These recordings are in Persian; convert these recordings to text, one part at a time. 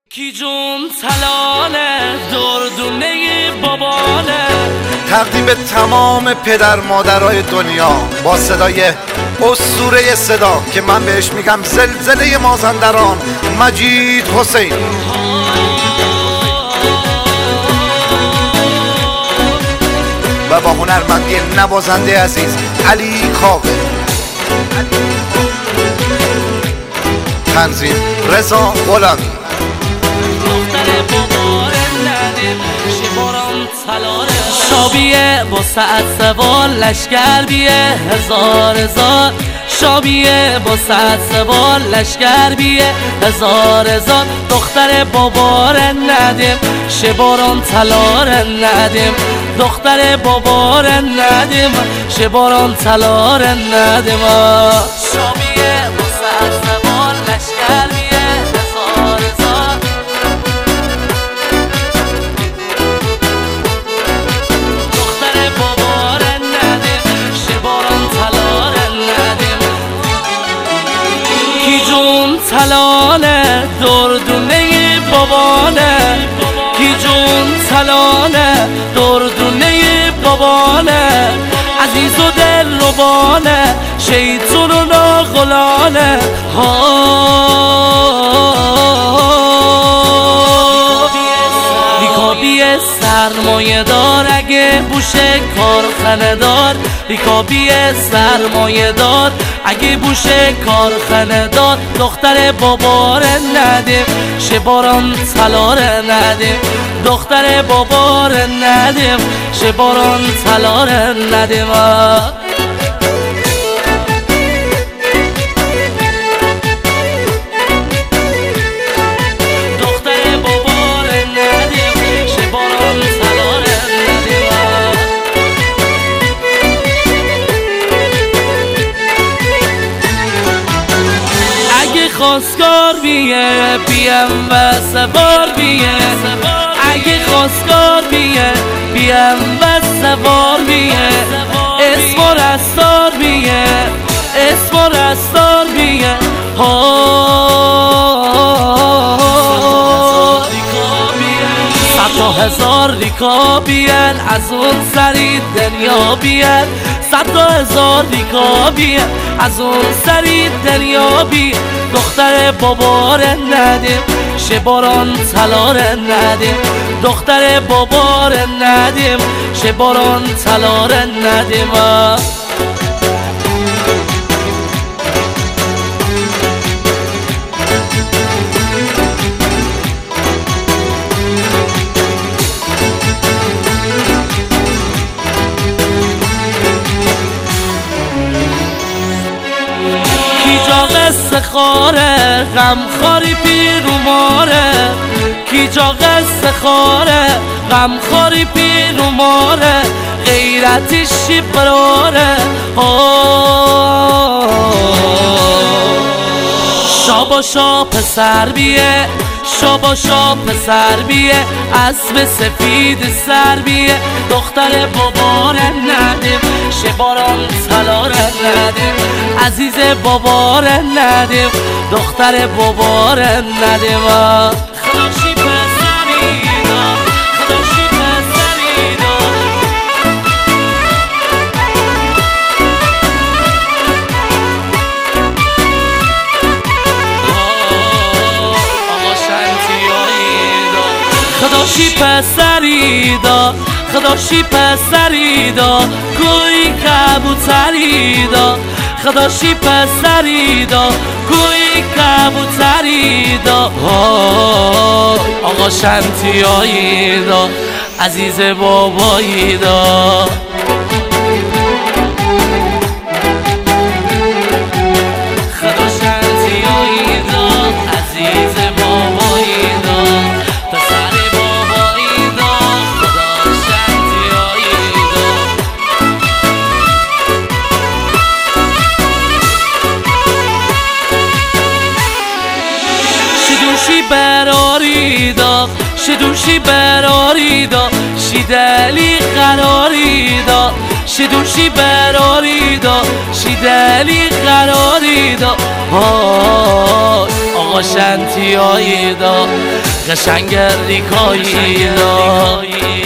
کی جون تلانه دردونه بابانه تقدیم تمام پدر مادرای دنیا با صدای اسطوره صدا که من بهش میگم زلزله مازندران، مجید حسین. و با هنرمندی نوازنده عزیز علی کاوه. تنظیم رضا غلامی. شابیه با سعد سوال لشکر بیه هزار شابیه با سعد سوال لشکر بیه هزار دختر بابار ندیم شباران تلار ندیم دختر بابار ندیم شباران تلار ندیم شابیه با سعد سوال لشکر بیه هزار تلانه دردونه بابانه کی جون تلانه دردونه بابانه عزیز و دل ربانه شیطون و ناغلانه ریکابی سرمایه دار اگه بوشه کارخانه دار ریکابی سرمایه دار اگه بوشه کارخانه دار دختر بابار ندیم شباران تلار ندیم دختر بابار ندیم شباران تلار ندیم خواستگار بیه بیم و سوار بیه اگه خواستگار بیه بیم و سوار بیه اسم و رستار بیه اسم و رستار بیه صد تا هزار ریکا بیان از اون سری دنیا بیان صد تا هزار ریکا بیان از اون سری دنیا بیان دختر بابار ندیم شباران تلار ندیم دختر بابار ندیم شباران تلار ندیم قصه خاره غمخواری پیروماره کی جا قصه خاره غمخواری پیروماره غیرتش شبراره شابا شا پسر بیه شابا شا پسر بیه اسب سفید سر بیه دختر بابار ندیم شباران تلار ندیم عزیز بابار ندیم دختر بابار ندیم خداشی پسریدا خداشی پسریدا آقا شنتیاییدا خداشی پسریدا خداشی پسریدا کوی کبوتریدا خداشی پسریدا کوی کبوتریدا آقا شنتیاییدا عزیز باباییدا خدا شنتیاییدا عزیز باباییدا پسر باباییدا خدا شنتیاییدا شدوشی براریدا شدوشی براریدا شیدلی قراریدا شدوشی براریدا شیدلی قراریدا آقا شنتیاییدا قشنگ ریکایی دا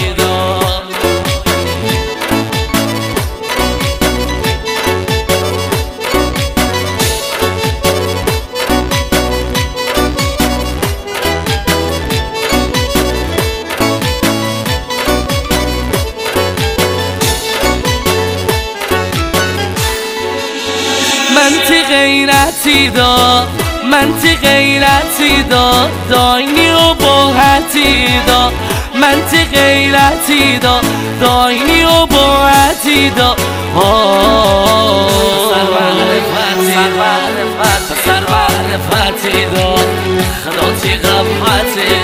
منطق غیرتی دا داینی و باحتی دا منطق غیرتی دا داینی و باحتی دا سرور فتی دا خداتی غفتی